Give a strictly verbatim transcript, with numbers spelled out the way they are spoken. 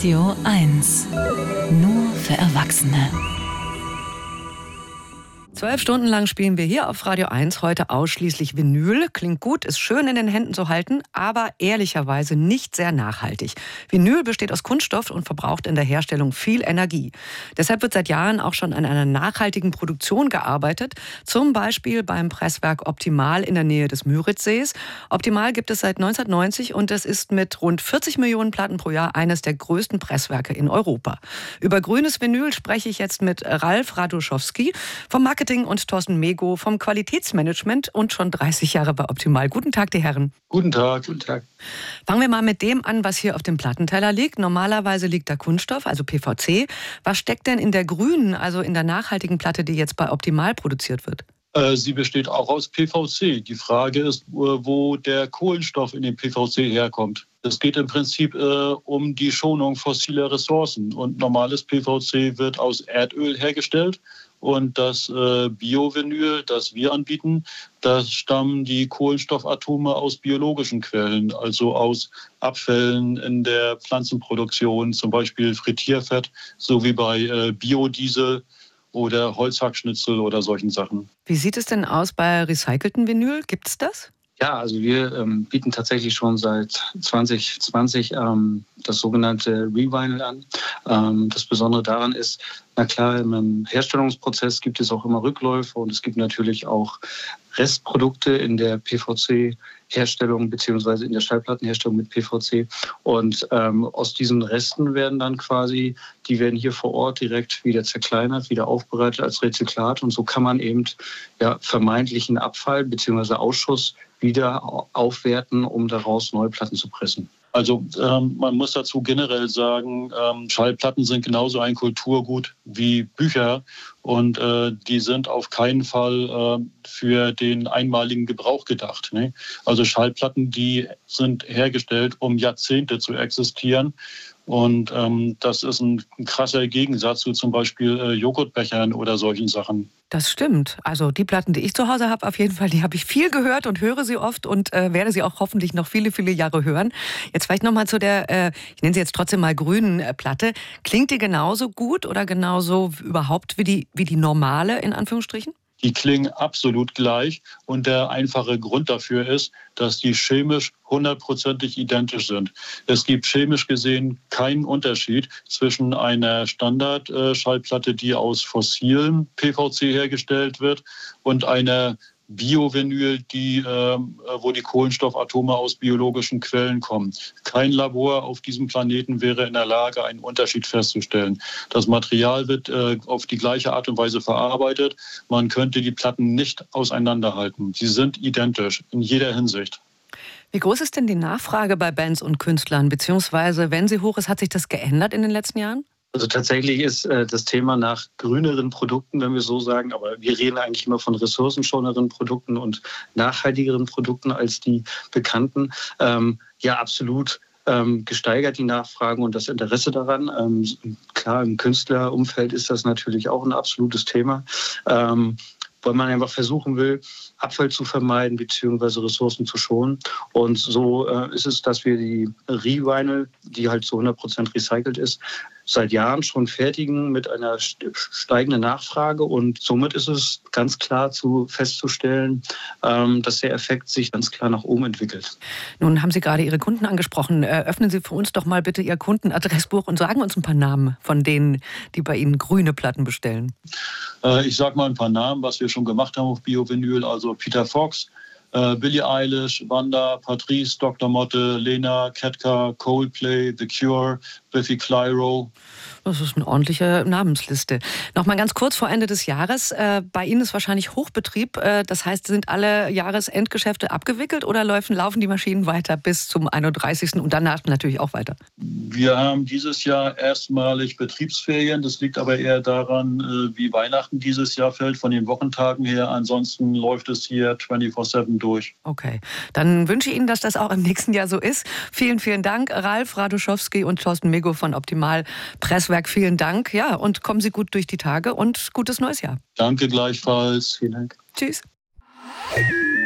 Radio eins. Nur für Erwachsene. Zwölf Stunden lang spielen wir hier auf Radio eins heute ausschließlich Vinyl. Klingt gut, ist schön in den Händen zu halten, aber ehrlicherweise nicht sehr nachhaltig. Vinyl besteht aus Kunststoff und verbraucht in der Herstellung viel Energie. Deshalb wird seit Jahren auch schon an einer nachhaltigen Produktion gearbeitet. Zum Beispiel beim Presswerk Optimal in der Nähe des Müritzsees. Optimal gibt es seit neunzehnhundertneunzig und es ist mit rund vierzig Millionen Platten pro Jahr eines der größten Presswerke in Europa. Über grünes Vinyl spreche ich jetzt mit Ralf Radoschowski vom Marketing und Thorsten Mego vom Qualitätsmanagement und schon dreißig Jahre bei Optimal. Guten Tag, die Herren. Guten Tag, guten Tag. Fangen wir mal mit dem an, was hier auf dem Plattenteller liegt. Normalerweise liegt da Kunststoff, also P V C. Was steckt denn in der grünen, also in der nachhaltigen Platte, die jetzt bei Optimal produziert wird? Äh, sie besteht auch aus P V C. Die Frage ist, wo der Kohlenstoff in dem P V C herkommt. Es geht im Prinzip äh, um die Schonung fossiler Ressourcen. Und normales P V C wird aus Erdöl hergestellt. Und das äh, Bio-Vinyl, das wir anbieten, da stammen die Kohlenstoffatome aus biologischen Quellen, also aus Abfällen in der Pflanzenproduktion, zum Beispiel Frittierfett, so wie bei äh, Biodiesel oder Holzhackschnitzel oder solchen Sachen. Wie sieht es denn aus bei recyceltem Vinyl? Gibt es das? Ja, also wir ähm, bieten tatsächlich schon seit zwanzig zwanzig ähm, das sogenannte Revinyl an. Ähm, das Besondere daran ist, na klar, im Herstellungsprozess gibt es auch immer Rückläufe und es gibt natürlich auch Restprodukte in der P V C-Herstellung beziehungsweise in der Schallplattenherstellung mit P V C. Und ähm, aus diesen Resten werden dann quasi, die werden hier vor Ort direkt wieder zerkleinert, wieder aufbereitet als Rezyklat. Und so kann man eben ja, vermeintlichen Abfall beziehungsweise Ausschuss wieder aufwerten, um daraus neue Platten zu pressen. Also ähm, man muss dazu generell sagen, ähm, Schallplatten sind genauso ein Kulturgut wie Bücher und äh, die sind auf keinen Fall äh, für den einmaligen Gebrauch gedacht. Ne? Also Schallplatten, die sind hergestellt, um Jahrzehnte zu existieren. Und ähm, das ist ein, ein krasser Gegensatz zu zum Beispiel äh, Joghurtbechern oder solchen Sachen. Das stimmt. Also die Platten, die ich zu Hause habe, auf jeden Fall, die habe ich viel gehört und höre sie oft und äh, werde sie auch hoffentlich noch viele, viele Jahre hören. Jetzt vielleicht nochmal zu der, äh, ich nenne sie jetzt trotzdem mal grünen äh, Platte. Klingt die genauso gut oder genauso überhaupt wie die, wie die normale, in Anführungsstrichen? Die klingen absolut gleich und der einfache Grund dafür ist, dass die chemisch hundertprozentig identisch sind. Es gibt chemisch gesehen keinen Unterschied zwischen einer Standard-Schallplatte, die aus fossilem P V C hergestellt wird, und einer Bio-Vinyl, die, äh, wo die Kohlenstoffatome aus biologischen Quellen kommen. Kein Labor auf diesem Planeten wäre in der Lage, einen Unterschied festzustellen. Das Material wird äh, auf die gleiche Art und Weise verarbeitet. Man könnte die Platten nicht auseinanderhalten. Sie sind identisch in jeder Hinsicht. Wie groß ist denn die Nachfrage bei Bands und Künstlern? Beziehungsweise, wenn sie hoch ist, hat sich das geändert in den letzten Jahren? Also tatsächlich ist äh, das Thema nach grüneren Produkten, wenn wir so sagen, aber wir reden eigentlich immer von ressourcenschoneren Produkten und nachhaltigeren Produkten als die bekannten. Ähm, ja, absolut ähm, gesteigert die Nachfrage und das Interesse daran. Ähm, klar, im Künstlerumfeld ist das natürlich auch ein absolutes Thema, ähm, weil man einfach versuchen will, Abfall zu vermeiden bzw. Ressourcen zu schonen. Und so äh, ist es, dass wir die Revinyl, die halt zu hundert Prozent recycelt ist, seit Jahren schon fertigen mit einer steigenden Nachfrage. Und somit ist es ganz klar zu festzustellen, ähm, dass der Effekt sich ganz klar nach oben entwickelt. Nun haben Sie gerade Ihre Kunden angesprochen. Öffnen Sie für uns doch mal bitte Ihr Kundenadressbuch und sagen uns ein paar Namen von denen, die bei Ihnen grüne Platten bestellen. Äh, ich sage mal ein paar Namen, was wir schon gemacht haben auf Bio-Vinyl. Also Peter Fox, äh, Billie Eilish, Wanda, Patrice, Doktor Motte, Lena, Ketka, Coldplay, The Cure, Biffy Clyro. Das ist eine ordentliche Namensliste. Noch mal ganz kurz vor Ende des Jahres. Äh, bei Ihnen ist wahrscheinlich Hochbetrieb. Äh, das heißt, sind alle Jahresendgeschäfte abgewickelt oder laufen, laufen die Maschinen weiter bis zum einunddreißigsten und danach natürlich auch weiter? Wir haben dieses Jahr erstmalig Betriebsferien. Das liegt aber eher daran, äh, wie Weihnachten dieses Jahr fällt, von den Wochentagen her. Ansonsten läuft es hier vierundzwanzig sieben durch. Okay, dann wünsche ich Ihnen, dass das auch im nächsten Jahr so ist. Vielen, vielen Dank, Ralf Radoschowski und Thorsten Mego von Optimal Presswerk. Vielen Dank. Ja, und kommen Sie gut durch die Tage und gutes neues Jahr. Danke gleichfalls. Vielen Dank. Tschüss.